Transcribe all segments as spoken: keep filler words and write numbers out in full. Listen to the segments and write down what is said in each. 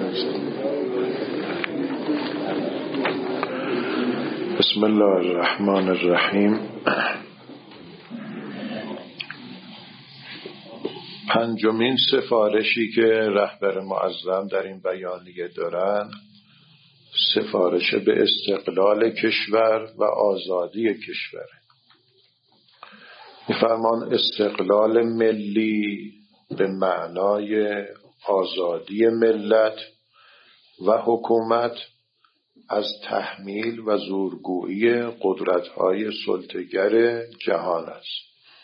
بسم الله الرحمن الرحیم. پنجمین سفارشی که رهبر معظم در این بیانیه دارن، سفارش به استقلال کشور و آزادی کشور. می‌فرمان استقلال ملی به معنای آزادی ملت و حکومت از تحمیل و زورگویی قدرت‌های سلطه‌گر جهان است.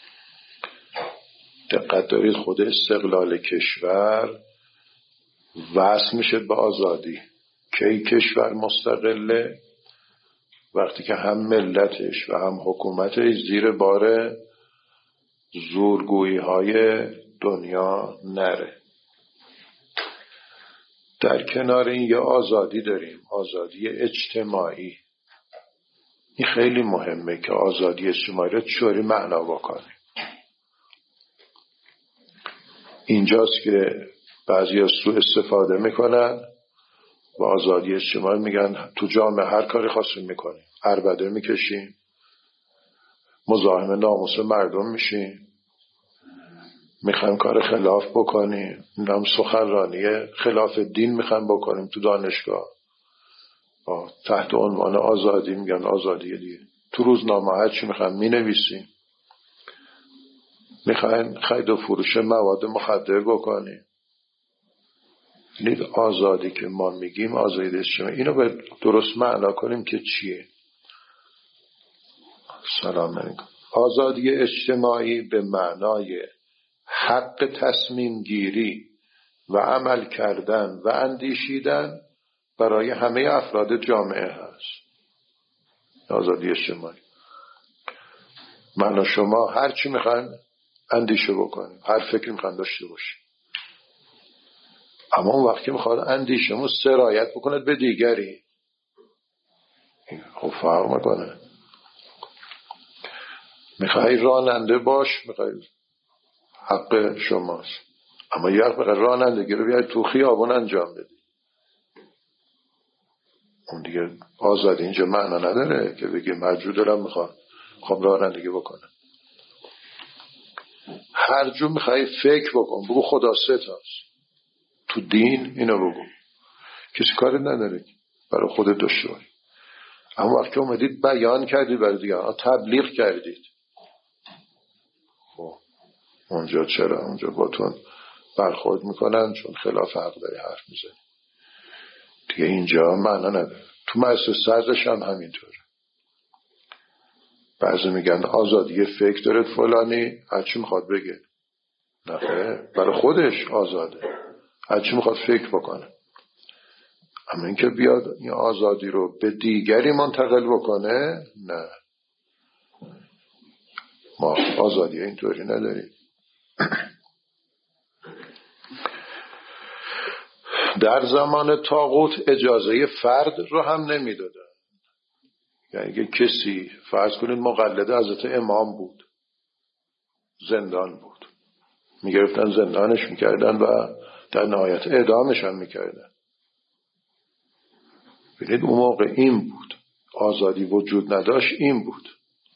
دقت دارید، خود استقلال کشور وصل میشه به آزادی. کی کشور مستقله؟ وقتی که هم ملتش و هم حکومتش زیر بار زورگویی های دنیا نره. در کنار این یه آزادی داریم، آزادی اجتماعی. این خیلی مهمه که آزادی اجتماعی رو چوری معنا بکنیم. اینجاست که بعضی از سوء استفاده میکنن و آزادی اجتماعی میگن تو جامعه هر کاری خواستیم میکنیم، عربده میکشیم، مزاحم ناموس مردم میشیم، میخوایم کار خلاف بکنیم، نام سخنرانی خلاف دین میخوایم بکنیم تو دانشگاه، تحت عنوان آزادی میگن آزادی دیگه. تو روزنامه هر چی میخوایم مینویسیم، میخوایم خرید و فروش مواد مخدر بکنیم. این آزادی که ما میگیم آزادی اجتماعی، اینو باید درست معنا کنیم که چیه. سلام علیکم. آزادی اجتماعی به معنای حق تصمیم گیری و عمل کردن و اندیشیدن برای همه افراد جامعه هست. آزادی اجتماعی معنا شما هر چی میخواین اندیشه بکنیم، هر فکری میخواین داشته باشیم، اما اون وقتی میخواد اندیشمون سرایت بکند به دیگری، خب فرق میکنه. میخوای راننده باش، میخوای حق شماست، اما یه وقت میخوای رانندگی رو بیای تو خیابون انجام بدی، اون دیگه آزادی اینجا معنا نداره که بگی مجبور دارم میخوام خب رانندگی بکنم. هر جو میخوای فکر بکن، بگو خدا ستاست، تو دین اینو بگو، کسی کاری نداره برای خودت داشته باش. اما وقتی اومدید بیان کردید برای دیگران، تبلیغ کردید، خب اونجا چرا؟ اونجا باتون برخورد میکنن چون خلاف حق داری حرف میزنی دیگه، اینجا معنا نداره. تو مجلس سرزش هم همینطوره. بعضی میگن آزادی فکر دارد فلانی، هرچی میخواد بگه. نه، برای خودش آزاده، هرچی میخواد فکر بکنه. اما اینکه بیاد این آزادی رو به دیگری منتقل بکنه، نه، ما آزادی اینطوری نداریم. در زمان طاغوت اجازه فرد رو هم نمیدادن. یعنی که کسی فرض کنید مقلد حضرت امام بود، زندان بود، میگرفتن زندانش میکردن و در نهایت اعدامش هم میکردن. ببینید اون موقع این بود، آزادی وجود نداشت، این بود.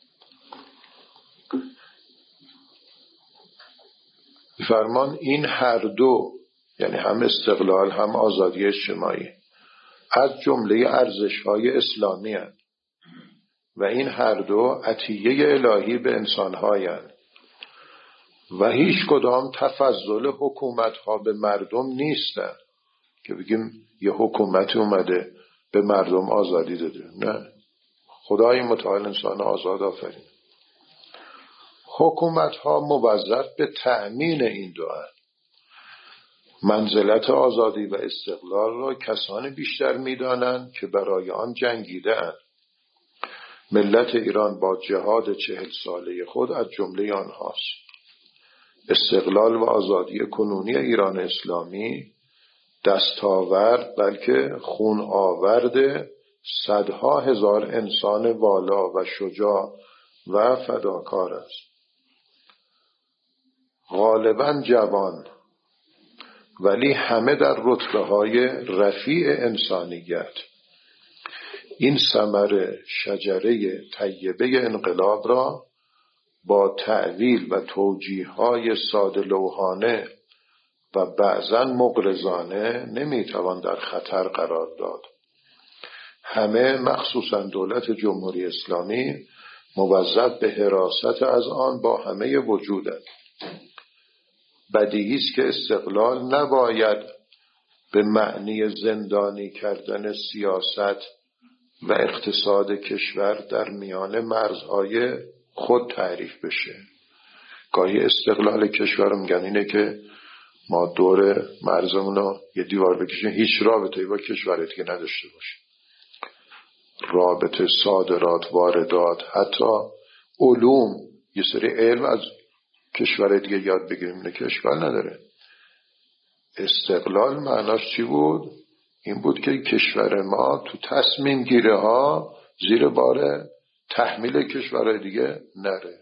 فرمان این هر دو، یعنی هم استقلال هم آزادی اجتماعی، از جمله ارزش‌های اسلامی هستند و این هر دو عطیه الهی به انسان‌های هستند و هیچ کدام تفضل حکومت‌ها به مردم نیستند که بگیم یه حکومتی اومده به مردم آزادی داده. نه، خدای متعال انسان آزاد آفرید. حکومت‌ها موظف به تأمین این دو هستند. منزلت آزادی و استقلال را کسانی بیشتر می‌دانند که برای آن جنگیده‌اند. ملت ایران با جهاد چهل ساله خود از جمله آنهاست. استقلال و آزادی کنونی ایران اسلامی دستاورد بلکه خون آورد صدها هزار انسان والا و شجاع و فداکار است. غالباً جوان ولی همه در رتبه های رفیع انسانیت. این ثمر شجره طیبه انقلاب را با تأویل و توجیه های ساده لوحانه و بعضاً مغرضانه نمیتوان در خطر قرار داد. همه مخصوصاً دولت جمهوری اسلامی موظف به حراست از آن با همه وجودند. بدیهی است که استقلال نباید به معنی زندانی کردن سیاست و اقتصاد کشور در میان مرزهای خود تعریف بشه. گاهی استقلال کشور میگن اینه که ما دور مرزمون رو یه دیوار بکشیم، هیچ رابطه‌ای با کشور دیگه نداشته باشیم. رابطه صادرات، واردات، حتی علوم، یه سری علم از کشور دیگه یاد بگیریم، اینه که اشکال نداره. استقلال معناش چی بود؟ این بود که کشور ما تو تصمیم گیره ها زیر بار تحمیل کشورهای دیگه نره.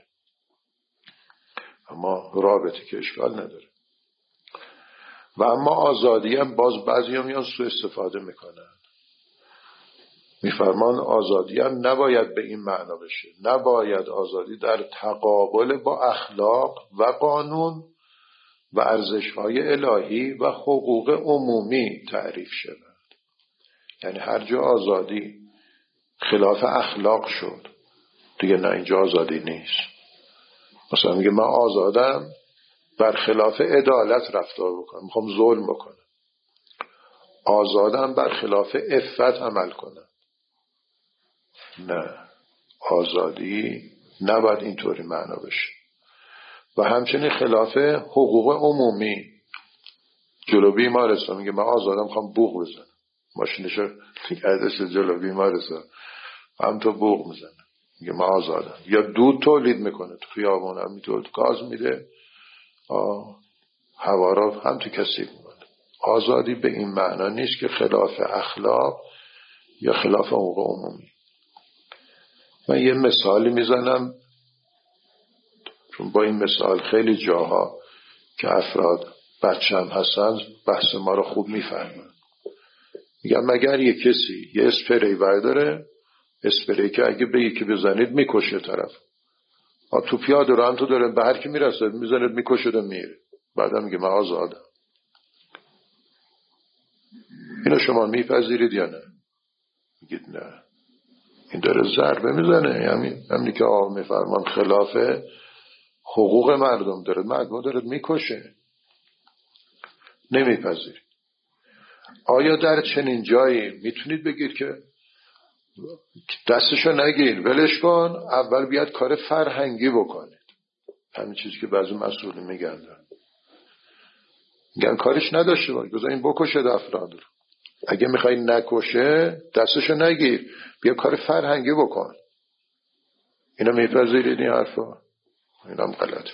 اما رابطه که اشکال نداره. و اما آزادی هم باز بعضی هم میان سوء استفاده میکنن. میفرمان آزادی هم نباید به این معنا بشه. نباید آزادی در تقابل با اخلاق و قانون و ارزش‌های الهی و حقوق عمومی تعریف شود. یعنی هر جا آزادی خلاف اخلاق شد دیگه نه، اینجا آزادی نیست. مثلا میگه من آزادم بر خلاف عدالت رفتار بکنم، میخوام ظلم بکنم. آزادم بر خلاف عفت عمل کنم. نه، آزادی نباید اینطوری معنا بشه. و همچنین خلاف حقوق عمومی. جلو بیمارستان میگه من آزادم میخوام بوق بزنم، ماشینشو گردش جلو بیمارستان هم تو بوق میزنه، میگه من آزادم. یا دود تولید میکنه تو خیابون، هم میتونه گاز میده، هوا را هم تو کثیف میکنه. آزادی به این معنا نیست که خلاف اخلاق یا خلاف حقوق عمومی. من یه مثالی میزنم چون با این مثال خیلی جاها که افراد بچه هم هستن بحث ما رو خوب میفهمن. میگم مگر یه کسی یه اسپری برداره، اسپری که اگه به یکی بزنید میکشه طرف، تو پیاده رو هم تو داره به هر کی میرسه میزنید میکشه و میره، بعدا میگه من آزادم. اینو شما میپذیرید یا نه؟ میگید نه، این داره ضربه میزنه. همین همینی که آقا میفرمان خلاف حقوق مردم داره، مردم داره میکشه. نمیپذیرید. آیا در چنین جایی میتونید بگید که دستشو نگیر ولش کن، اول بیاد کار فرهنگی بکنید؟ همین چیزی که بعضی مسئولین میگن میگن کارش نداشته باش، بذارین بکشه افراد رو. اگه میخوای نکشه دستشو نگیر، بیا کار فرهنگی بکن. اینا میپذیرید این حرفا؟ اینم غلط.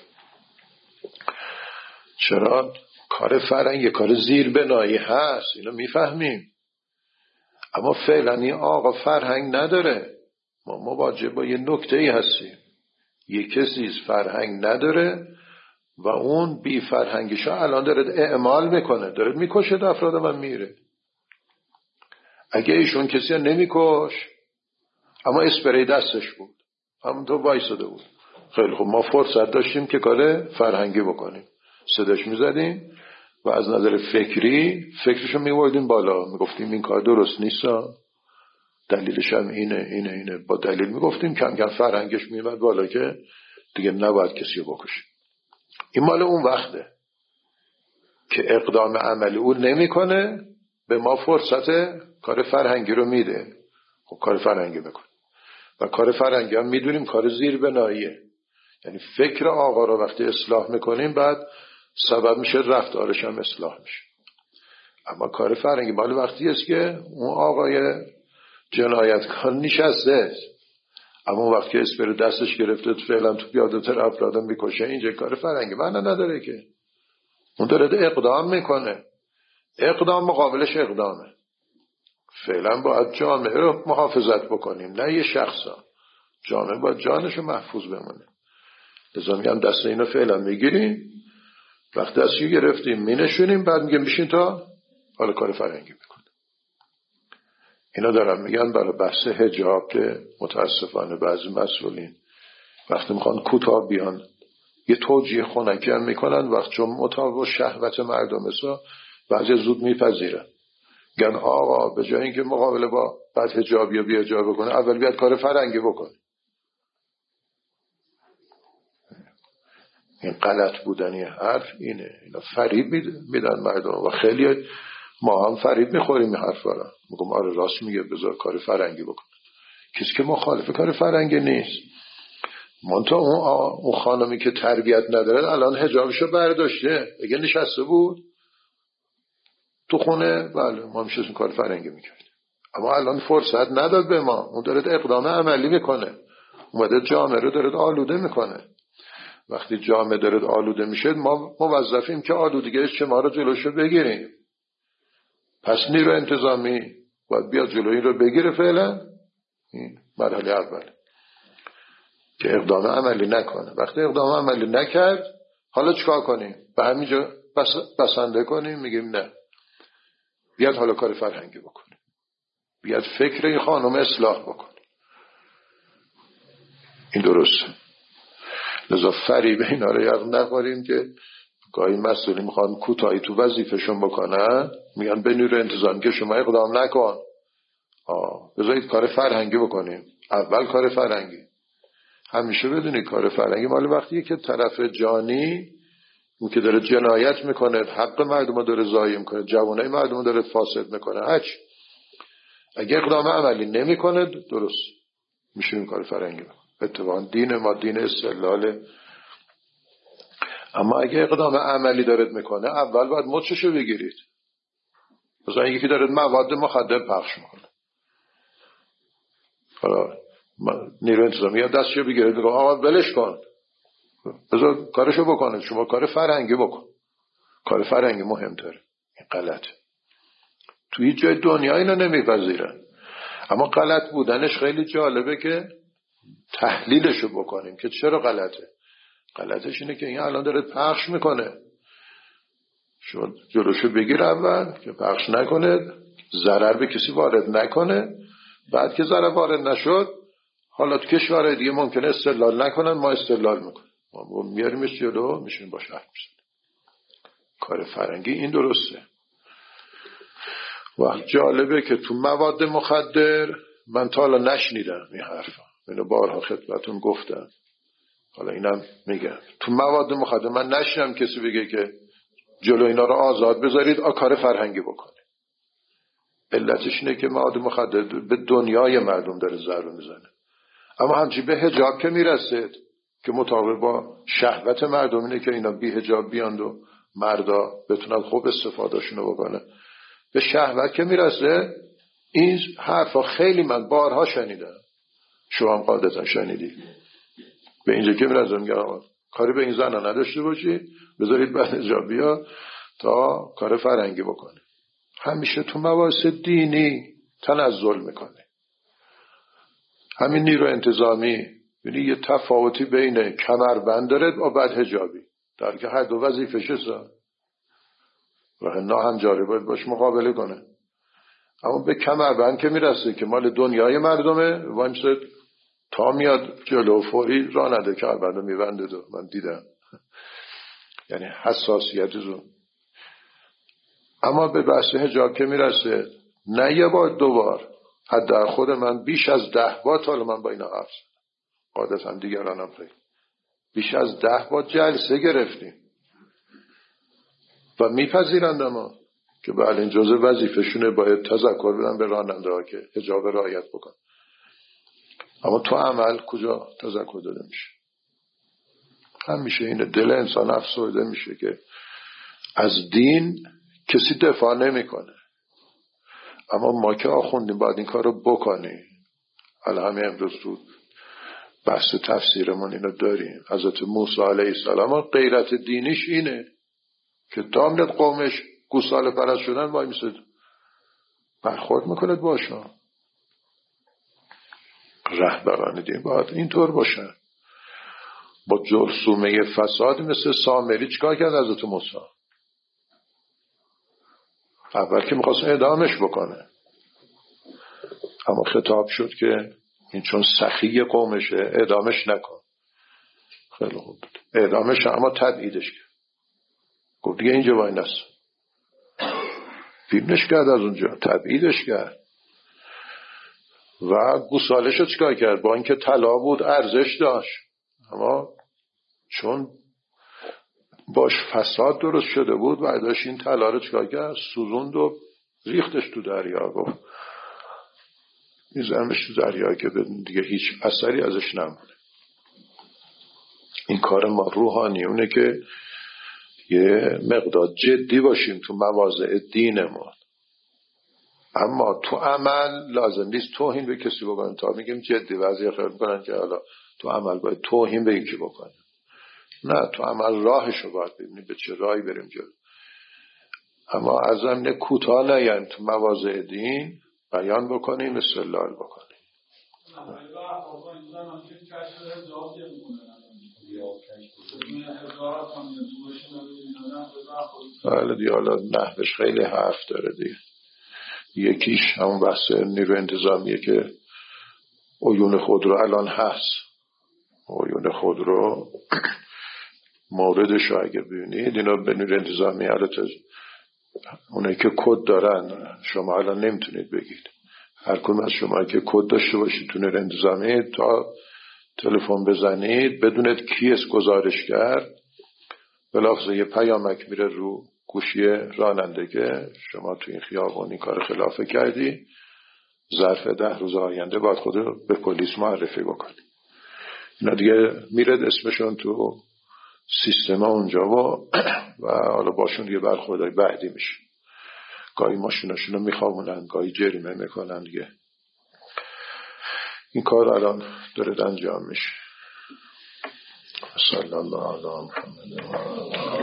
چرا؟ کار فرهنگی کار زیربنایی هست، اینو میفهمیم. اما فعلا این آقا فرهنگ نداره. ما مواجه با یه نکته‌ای هستیم، یه کسی فرهنگ نداره و اون بی فرهنگیشو الان داره اعمال میکنه، داره میکشه افراد و میره. اگه ایشون کسی نمیکش اما اسپری دستش بود، همون تو وایساده بود، خیلی خب ما فرصت داشتیم که کار فرهنگی بکنیم، صداش میزدیم و از نظر فکری فکرشو میوردیم بالا، میگفتیم این کار درست نیست، دلیلش هم اینه اینه اینه، با دلیل میگفتیم، کم کم فرهنگش میومد بالا که دیگه نباید کسی رو بکشه. این مال اون وقته که اقدام عملی اون نمیکنه، به ما فرصت کار فرهنگی رو میده. خب کار فرهنگی بکن. و کار فرهنگی هم میدونیم کار زیربناییه، یعنی فکر آقا رو وقتی اصلاح میکنیم بعد سبب میشه رفتارش هم اصلاح میشه. اما کار فرهنگی مال وقتی است که اون آقای جنایتکار نشسته، اما وقتی اسپر دستش گرفته فعلا تو پیاده تر افرادم میکشه، اینجا کار فرهنگی معنا نداره که. اون داره اقدام میکنه، اقدام مقابلش اقدامه. فعلا باید جامعه رو محافظت بکنیم، نه یه شخصا. جامعه باید جانش رو محفوظ بمونه. لذا میگم دست اینو فعلا میگیریم وقتی دستشو گرفتیم مینشونیم، بعد میگیم بشین تا حالا کار فرنگی میکنه. اینا دارم میگن برای بحث حجاب که متاسفانه بعضی مسئولین وقتی میخوان کوتاه بیان یه توجیه خنکی هم میکنن، وقت چون مطابق شهوت مردم است بعضی زود میپذیرن، میگن آقا به جای اینکه مقابله با بد حجابی یا بی حجاب بکنه اول بیاد کار فرنگی بکنه. این غلط بودنی حرف اینه. اینا فریب میدن مردم و خیلی ما هم فریب میخوریم این حرفا رو. میگم آره راست میگه بذار کار فرنگی بکنه. کسی که مخالف کار فرنگی نیست. منتها اون, اون خانمی که تربیت نداره الان حجابشو برداشته، اگه نشسته بود تو خونه بله ما میشه کار فرنگی میکرد، اما الان فرصت نداد به ما. اون داره اقدام عملی میکنه، اومده جامعه رو داره آلوده میکنه. وقتی جامعه داره آلوده میشه ما موظفیم که آلودگیش چه ما رو جلوشو بگیریم. پس نیرو انتظامی باید بیاد جلوی رو بگیره. فعلا این مرحله اول که اقدام عملی نکنه. وقتی اقدام عملی نکرد حالا چیکار کنیم؟ به همینجا بس بسنده کنیم؟ میگیم نه، بیاد حالا کار فرهنگی بکنیم، بیاد فکر این خانم اصلاح بکنیم. این درسته. لذا فریب اینا رو یاد نخوریم که گاهی مسئولین میخوان کوتاهی تو وظیفه‌شون بکنن، میگن به نیرو انتظامی که شما اقدام نکن، آه بذارید کار فرهنگی بکنیم. اول کار فرهنگی. همیشه بدونی کار فرهنگی مال وقتیه که طرف جانی اون که داره جنایت میکنه، حق مردم رو داره ضایع میکنه، جوانای مردم رو داره فاسد میکنه، هچ اگه اقدام عملی نمیکنه درست میشه این کار فرهنگی بکنه. اتفاقا دین ما دین استقلاله. اما اگه اقدام عملی دارد میکنه اول باید مچشو بگیرید. مثلا یکی داره مواد مخدر پخش میکنه، حالا نیرو انتظامی یا دستشو بگیره بگه آقا ولش کن، بذار کارشو بکنه، شما کار فرهنگی بکن. کار فرهنگی مهمتره. این غلطه. تو هیچ جای دنیا اینو نمیپذیرن. اما غلط بودنش خیلی جالبه که تحلیلشو بکنیم که چرا غلطه. غلطش اینه که این الان داره پخش میکنه، شما جلوشو بگیر اول که پخش نکنه، ضرر به کسی وارد نکنه. بعد که ضرر وارد نشد حالا تو کشورهای دیگه ممکنه استدلال نکنن، ما استدلال میکنیم، ما میاریمش جلو، میشیم با شهر میشیم. کار فرنگی این درسته. و جالبه که تو مواد مخدر من تا حالا نشنیدم این حرفا، اینو بارها خدمتتون گفتم، حالا اینم میگم. تو مواد مخدر من نشنیدم کسی بگه که جلو اینا رو آزاد بذارید آ کار فرهنگی بکنه. علتش اینه که مواد مخدر به دنیای مردم داره ضربه میزنه. اما همچی به حجاب که میرسید که مطابق با شهوت مردم اینه که اینا بی حجاب بیاند و مردا بتونن خوب استفادهشونو بکنه، به شهوت که میرسه این حرفا خیلی من بارها شنیدم، شما هم قاعدتا شنیدی. به اینجا که میرسه میگه کاری به این زن نداشته باشی، بذارید بعد حجاب بیا تا کار فرهنگی بکنه. همیشه تو مباحث دینی تنزل میکنه. همین نیرو انتظامی یعنی یه تفاوتی بین کمربند داره و بعد حجابی، در که هر دو وظیفه‌شه و ناهنجاری باید باش مقابله کنه. اما به کمربند که میرسه که مال دنیای مردمه و میشه تا میاد جلو فوری راه نده کمربندو میبنده. دو من دیدم یعنی حساسیت زون. اما به بحث حجاب که میرسه نه یه بار دو بار، حتی خود من بیش از ده بار تا من با اینا حرف قاعدتا دیگرانم خیلی بیش از ده بار جلسه گرفتیم و میپذیرند اما که بله این جزء وظیفه‌شونه، باید تذکر بدن به راننده ها که حجاب رعایت بکن. اما تو عمل کجا تذکر داده میشه؟ همیشه اینه دل انسان افسرده میشه که از دین کسی دفاع نمیکنه. اما ما که آخوندیم باید این کار رو بکنیم. حالا همه امروز تو بحث تفسیرمون اینو داریم. حضرت موسی علیه السلام غیرت دینیش اینه که دامنت قومش گوساله پرست شدن وای میسید برخورد میکنه باشن. رهبران دین باید اینطور باشن. با جرثومه فساد مثل سامری چیکار کرد حضرت موسی؟ اول که میخواست اعدامش بکنه، اما خطاب شد که این چون سخی قومشه اعدامش نکن. خیلی خوب بود، اعدامش اما تبعیدش کرد، گفت دیگه اینجا وای نست، فیلمش کرد، از اونجا تبعیدش کرد. و گوسالش رو چیکار کرد؟ با اینکه طلا بود ارزش داشت، اما چون باش فساد درست شده بود و داشت این طلا رو چیکار کرد؟ سوزوند و ریختش تو دریا، گفت میزنمش تو دریا که دیگه هیچ اثری ازش نمونه. این کار ما روحانیونه که یه مقدار جدی باشیم تو مواضع دینمون، اما تو عمل لازم نیست توهین به کسی بکنیم. تا میگیم جدی وضعیه خیال میکنن که حالا تو عمل باید توهین به یکی بکنیم. نه، تو عمل راهشو باید ببینیم به چه راهی بریم جلو. اما از زمینه کوتاه نیایم تو مواضع دین بیان بکنیم، استدلال بکنیم. حالا دیگه حالا نحوش خیلی حرف داره دیگه. یکیش همون بحث نیروی انتظامیه که عیون خودرو الان هست. عیون خودرو موردش رو اگه ببینید، اینا به نیروی انتظامی البته اونایی که کد دارن شما الان نمیتونید بگید. هر کدوم از شما که کد داشته باشید تو نیروی انتظامی تا تلفن بزنید بدونید کی است گزارش کرد، بلافاصله یه پیامک میره رو گوشی راننده که شما تو این خیابون این کار خلافه کردی، ظرف ده روز آینده باید خود به پلیس معرفی بکنی. اینا دیگه میرد اسمشون تو سیستم اونجا و و حالا باشون دیگه برخوردهای بعدی میشه. گاهی ماشیناشونو میخوابونن، گاهی جریمه میکنن دیگه. این کار الان داره انجام میشه. صلی الله علی محمد.